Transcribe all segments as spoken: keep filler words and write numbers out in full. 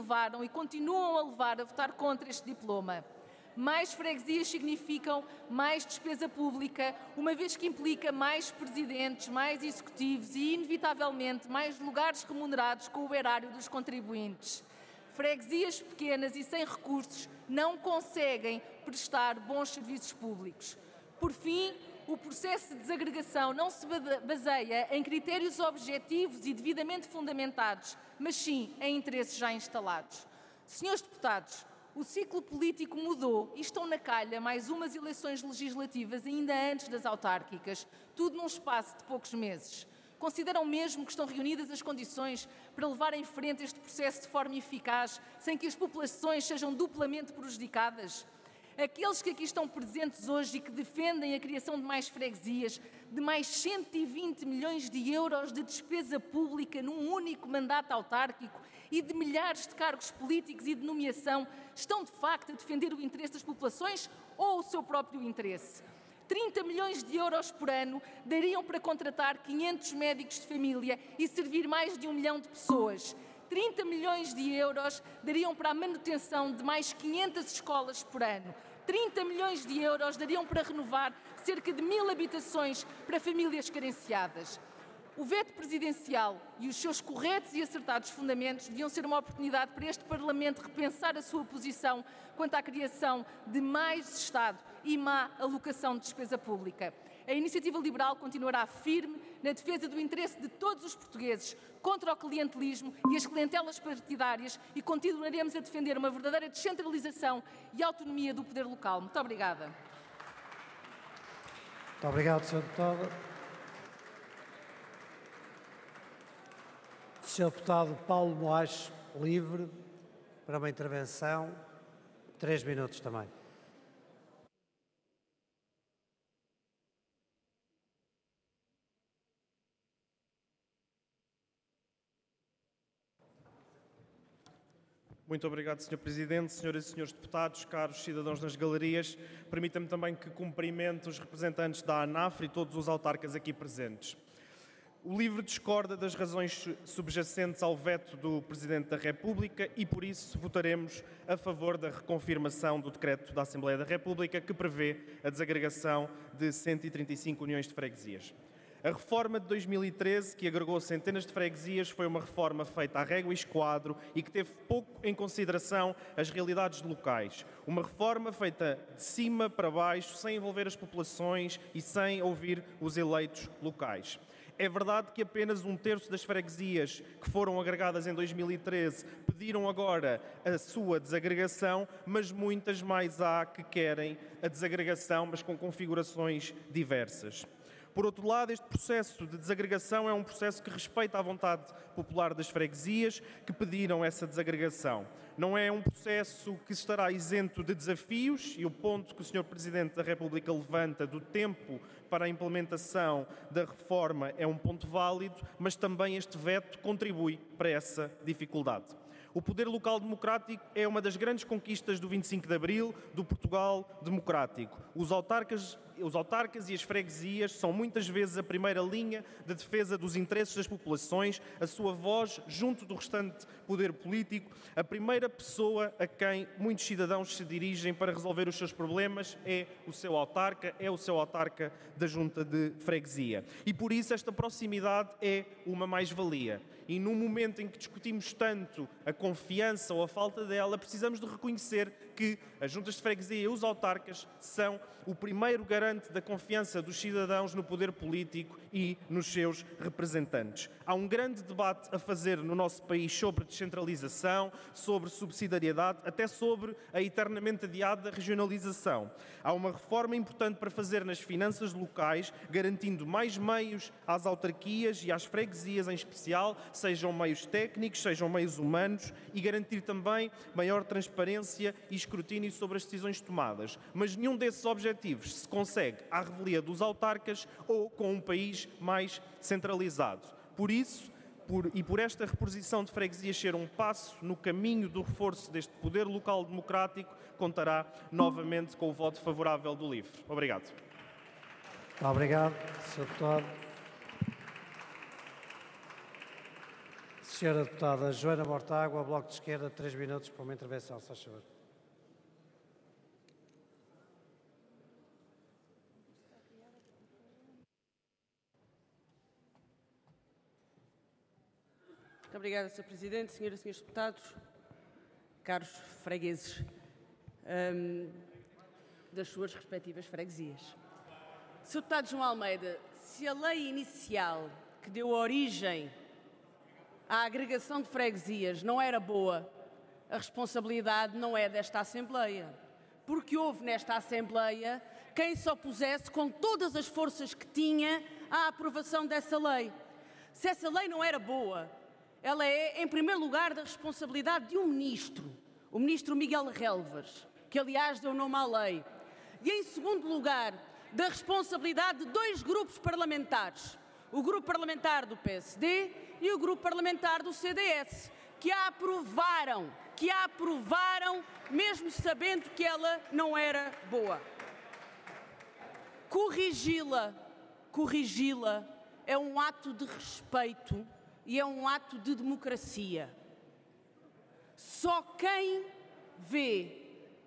levaram e continuam a levar a votar contra este diploma. Mais freguesias significam mais despesa pública, uma vez que implica mais presidentes, mais executivos e, inevitavelmente, mais lugares remunerados com o erário dos contribuintes. Freguesias pequenas e sem recursos não conseguem prestar bons serviços públicos. Por fim, o processo de desagregação não se baseia em critérios objetivos e devidamente fundamentados, mas sim em interesses já instalados. Senhores deputados, o ciclo político mudou e estão na calha mais umas eleições legislativas ainda antes das autárquicas, tudo num espaço de poucos meses. Consideram mesmo que estão reunidas as condições para levar em frente este processo de forma eficaz, sem que as populações sejam duplamente prejudicadas? Aqueles que aqui estão presentes hoje e que defendem a criação de mais freguesias, de mais cento e vinte milhões de euros de despesa pública num único mandato autárquico e de milhares de cargos políticos e de nomeação, estão de facto a defender o interesse das populações ou o seu próprio interesse? trinta milhões de euros por ano dariam para contratar quinhentos médicos de família e servir mais de um milhão de pessoas. trinta milhões de euros dariam para a manutenção de mais quinhentas escolas por ano. trinta milhões de euros dariam para renovar cerca de mil habitações para famílias carenciadas. O veto presidencial e os seus corretos e acertados fundamentos deviam ser uma oportunidade para este Parlamento repensar a sua posição quanto à criação de mais Estado e má alocação de despesa pública. A Iniciativa Liberal continuará firme na defesa do interesse de todos os portugueses contra o clientelismo e as clientelas partidárias e continuaremos a defender uma verdadeira descentralização e autonomia do poder local. Muito obrigada. Muito obrigado, senhor Deputado. senhor Deputado Paulo Moares, livre, para uma intervenção. Três minutos também. Muito obrigado, senhor Presidente, senhoras e senhores deputados, caros cidadãos nas galerias. Permita-me também que cumprimente os representantes da ANAFRE e todos os autarcas aqui presentes. O LIVRE discorda das razões subjacentes ao veto do Presidente da República e, por isso, votaremos a favor da reconfirmação do decreto da Assembleia da República que prevê a desagregação de cento e trinta e cinco uniões de freguesias. A reforma de dois mil e treze, que agregou centenas de freguesias, foi uma reforma feita à régua e esquadro e que teve pouco em consideração as realidades locais. Uma reforma feita de cima para baixo, sem envolver as populações e sem ouvir os eleitos locais. É verdade que apenas um terço das freguesias que foram agregadas em dois mil e treze pediram agora a sua desagregação, mas muitas mais há que querem a desagregação, mas com configurações diversas. Por outro lado, este processo de desagregação é um processo que respeita a vontade popular das freguesias que pediram essa desagregação. Não é um processo que estará isento de desafios e o ponto que o senhor Presidente da República levanta do tempo para a implementação da reforma é um ponto válido, mas também este veto contribui para essa dificuldade. O poder local democrático é uma das grandes conquistas do vinte e cinco de Abril do Portugal democrático. Os autarcas, os autarcas e as freguesias são muitas vezes a primeira linha de defesa dos interesses das populações, a sua voz junto do restante poder político, a primeira pessoa a quem muitos cidadãos se dirigem para resolver os seus problemas é o seu autarca, é o seu autarca da junta de freguesia. E por isso esta proximidade é uma mais-valia. E num momento em que discutimos tanto a confiança ou a falta dela, precisamos de reconhecer que as juntas de freguesia e os autarcas são o primeiro garante da confiança dos cidadãos no poder político e nos seus representantes. Há um grande debate a fazer no nosso país sobre descentralização, sobre subsidiariedade, até sobre a eternamente adiada regionalização. Há uma reforma importante para fazer nas finanças locais, garantindo mais meios às autarquias e às freguesias em especial, sejam meios técnicos, sejam meios humanos, e garantir também maior transparência e escrutínio sobre as decisões tomadas. Mas nenhum desses objetivos se consegue à revelia dos autarcas ou com um país mais centralizado. Por isso, por, e por esta reposição de freguesias ser um passo no caminho do reforço deste poder local democrático, contará novamente com o voto favorável do LIVRE. Obrigado. Obrigado, senhor Deputado. Senhora Deputada Joana Mortágua, Bloco de Esquerda, três minutos para uma intervenção, se faz favor. Muito obrigada, senhor Presidente, senhoras e senhores deputados, caros fregueses hum, das suas respectivas freguesias. senhor Deputado João Almeida, se a lei inicial que deu origem à agregação de freguesias não era boa, a responsabilidade não é desta Assembleia, porque houve nesta Assembleia quem se opusesse com todas as forças que tinha à aprovação dessa lei. Se essa lei não era boa, ela é, em primeiro lugar, da responsabilidade de um ministro, o ministro Miguel Relvas, que aliás deu nome à lei. E, em segundo lugar, da responsabilidade de dois grupos parlamentares, o grupo parlamentar do P S D e o grupo parlamentar do C D S, que a aprovaram, que a aprovaram, mesmo sabendo que ela não era boa. Corrigi-la, corrigi-la é um ato de respeito e é um ato de democracia. Só quem vê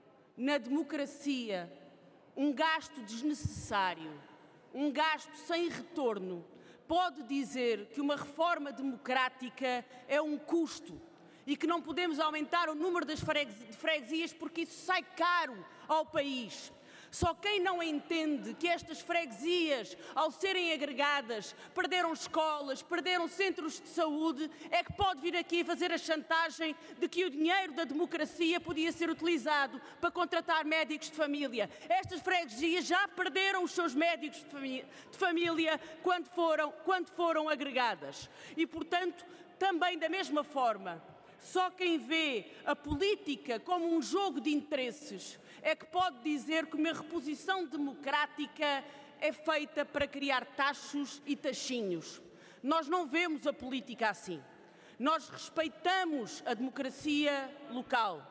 na democracia um gasto desnecessário, um gasto sem retorno, pode dizer que uma reforma democrática é um custo e que não podemos aumentar o número das freguesias porque isso sai caro ao país. Só quem não entende que estas freguesias, ao serem agregadas, perderam escolas, perderam centros de saúde, é que pode vir aqui fazer a chantagem de que o dinheiro da democracia podia ser utilizado para contratar médicos de família. Estas freguesias já perderam os seus médicos de família quando foram, quando foram agregadas. E, portanto, também da mesma forma, só quem vê a política como um jogo de interesses é que pode dizer que uma reposição democrática é feita para criar tachos e tachinhos. Nós não vemos a política assim. Nós respeitamos a democracia local.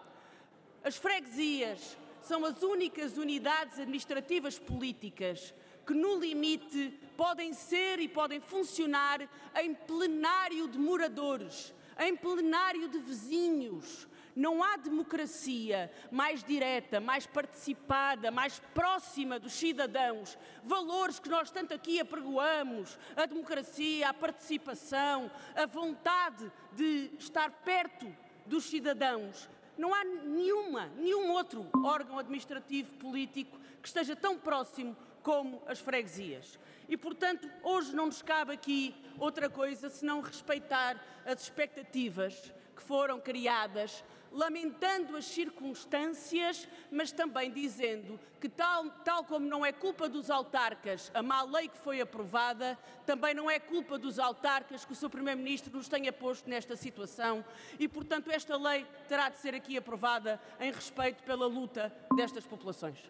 As freguesias são as únicas unidades administrativas políticas que, no limite, podem ser e podem funcionar em plenário de moradores, em plenário de vizinhos. Não há democracia mais direta, mais participada, mais próxima dos cidadãos. Valores que nós tanto aqui apregoamos, a democracia, a participação, a vontade de estar perto dos cidadãos. Não há nenhuma, nenhum outro órgão administrativo político que esteja tão próximo como as freguesias. E, portanto, hoje não nos cabe aqui outra coisa senão respeitar as expectativas que foram criadas, lamentando as circunstâncias, mas também dizendo que, tal, tal como não é culpa dos autarcas a má lei que foi aprovada, também não é culpa dos autarcas que o seu Primeiro-Ministro nos tenha posto nesta situação e, portanto, esta lei terá de ser aqui aprovada em respeito pela luta destas populações.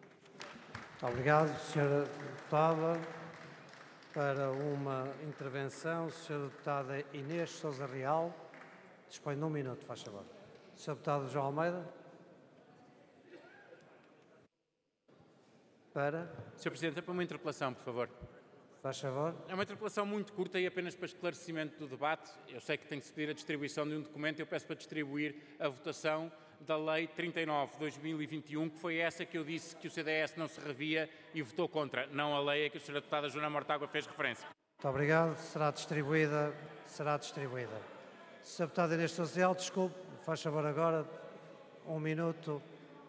Muito obrigado, senhora Deputada. Para uma intervenção, senhora Deputada Inês Sousa Real, dispõe de um minuto, faz favor. senhor Deputado João Almeida. Para. senhor Presidente, é para uma interpelação, por favor. Faz favor. É uma interpelação muito curta e apenas para esclarecimento do debate. Eu sei que tem que se pedir a distribuição de um documento, eu peço para distribuir a votação da Lei trinta e nove de dois mil e vinte e um, que foi essa que eu disse que o C D S não se revia e votou contra, não a lei a que a senhora Deputada Joana Mortágua fez referência. Muito obrigado. Será distribuída. Será distribuída. senhora Deputada Inês Sousa Real, desculpe, faz favor agora, um minuto,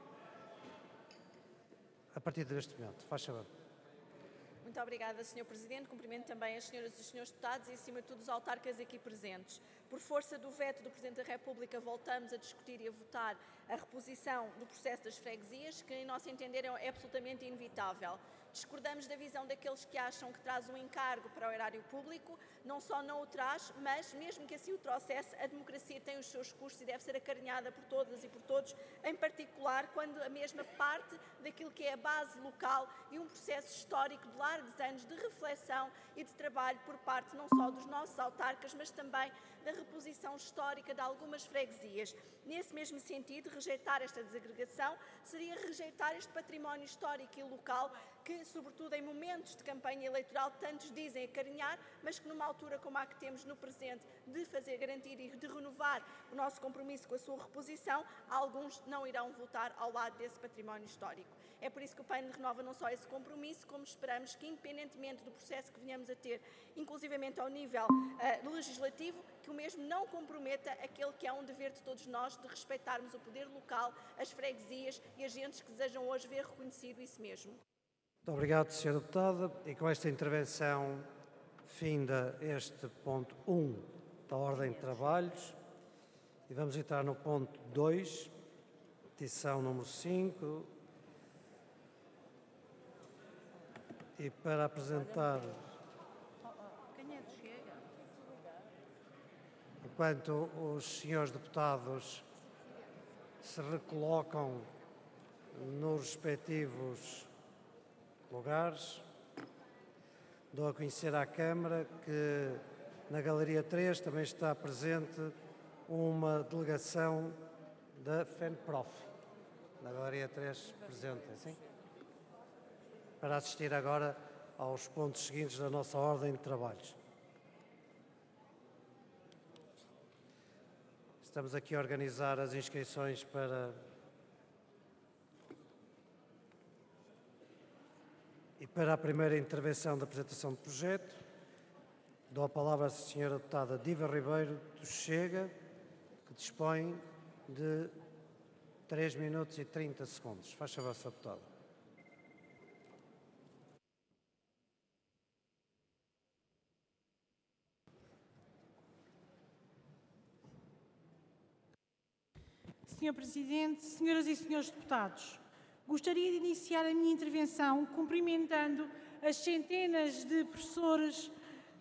a partir deste momento. Faz favor. Muito obrigada, senhor Presidente. Cumprimento também as senhoras e os senhores deputados e, acima de tudo, os autarcas aqui presentes. Por força do veto do Presidente da República, voltamos a discutir e a votar a reposição do processo das freguesias, que, em nosso entender, é absolutamente inevitável. Discordamos da visão daqueles que acham que traz um encargo para o erário público. Não só não o traz, mas, mesmo que assim o trouxesse, a democracia tem os seus custos e deve ser acarinhada por todas e por todos, em particular quando a mesma parte daquilo que é a base local e um processo histórico de largos anos de reflexão e de trabalho por parte não só dos nossos autarcas, mas também da reposição histórica de algumas freguesias. Nesse mesmo sentido, rejeitar esta desagregação seria rejeitar este património histórico e local que sobretudo em momentos de campanha eleitoral, tantos dizem acarinhar, mas que numa altura como a que temos no presente, de fazer garantir e de renovar o nosso compromisso com a sua reposição, alguns não irão votar ao lado desse património histórico. É por isso que o P A N renova não só esse compromisso, como esperamos que, independentemente do processo que venhamos a ter, inclusivamente ao nível uh, legislativo, que o mesmo não comprometa aquele que é um dever de todos nós de respeitarmos o poder local, as freguesias e agentes que desejam hoje ver reconhecido isso mesmo. Muito obrigado, senhora Deputada. E com esta intervenção finda este ponto um da Ordem de Trabalhos. E vamos entrar no ponto dois, petição número cinco. E para apresentar, enquanto os senhores deputados se recolocam nos respectivos lugares, dou a conhecer à Câmara que na Galeria três também está presente uma delegação da FENPROF. Na Galeria três presente, assim? Para assistir agora aos pontos seguintes da nossa ordem de trabalhos. Estamos aqui a organizar as inscrições para... E para a primeira intervenção da apresentação do projeto, dou a palavra à senhora deputada Diva Ribeiro do Chega, que dispõe de três minutos e trinta segundos. Faz favor, senhora deputada. senhor Presidente, senhoras e senhores deputados, gostaria de iniciar a minha intervenção cumprimentando as centenas de professores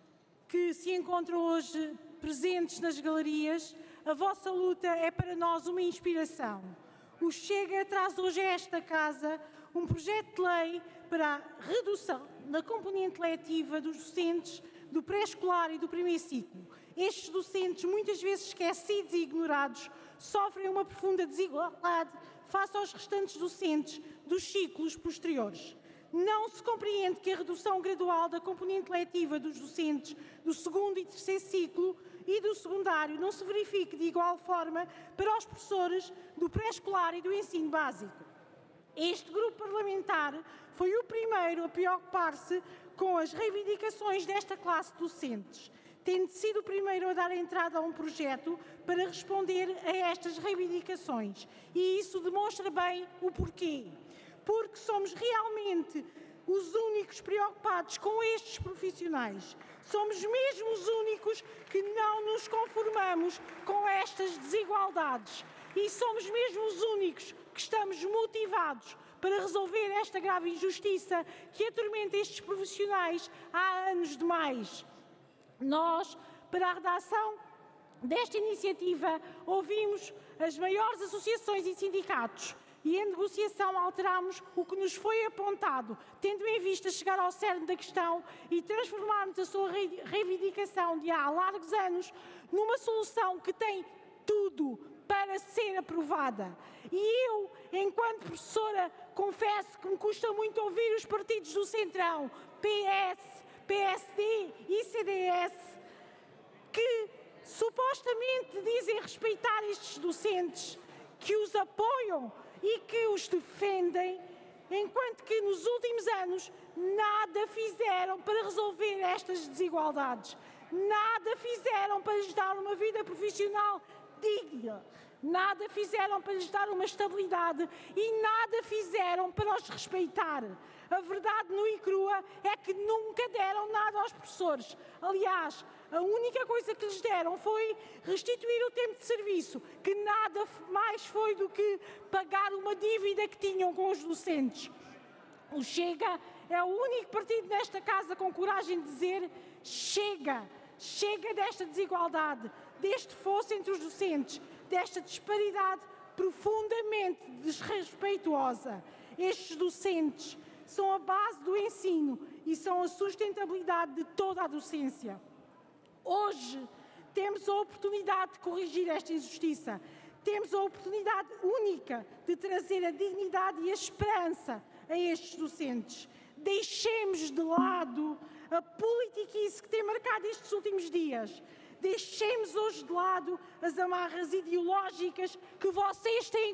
que se encontram hoje presentes nas galerias. A vossa luta é para nós uma inspiração. O Chega traz hoje a esta Casa um projeto de lei para a redução da componente letiva dos docentes do pré-escolar e do primeiro ciclo. Estes docentes, muitas vezes esquecidos e ignorados, sofrem uma profunda desigualdade face aos restantes docentes dos ciclos posteriores. Não se compreende que a redução gradual da componente letiva dos docentes do segundo e terceiro ciclo e do secundário não se verifique de igual forma para os professores do pré-escolar e do ensino básico. Este grupo parlamentar foi o primeiro a preocupar-se com as reivindicações desta classe de docentes, tendo sido o primeiro a dar entrada a um projeto para responder a estas reivindicações. E isso demonstra bem o porquê. Porque somos realmente os únicos preocupados com estes profissionais. Somos mesmo os únicos que não nos conformamos com estas desigualdades. E somos mesmo os únicos que estamos motivados para resolver esta grave injustiça que atormenta estes profissionais há anos demais. Nós, para a redação desta iniciativa, ouvimos as maiores associações e sindicatos e em negociação alterámos o que nos foi apontado, tendo em vista chegar ao cerne da questão e transformarmos a sua reivindicação de há largos anos numa solução que tem tudo para ser aprovada. E eu, enquanto professora, confesso que me custa muito ouvir os partidos do Centrão, P S, P S D e C D S, que supostamente dizem respeitar estes docentes, que os apoiam e que os defendem, enquanto que nos últimos anos nada fizeram para resolver estas desigualdades, nada fizeram para lhes dar uma vida profissional digna, nada fizeram para lhes dar uma estabilidade e nada fizeram para os respeitar. A verdade nua e crua é que nunca deram nada aos professores. Aliás, a única coisa que lhes deram foi restituir o tempo de serviço, que nada mais foi do que pagar uma dívida que tinham com os docentes. O Chega é o único partido nesta Casa com coragem de dizer chega, chega desta desigualdade, deste fosso entre os docentes, desta disparidade profundamente desrespeituosa. Estes docentes são a base do ensino e são a sustentabilidade de toda a docência. Hoje temos a oportunidade de corrigir esta injustiça. Temos a oportunidade única de trazer a dignidade e a esperança a estes docentes. Deixemos de lado a politiquice que tem marcado estes últimos dias. Deixemos hoje de lado as amarras ideológicas que vocês têm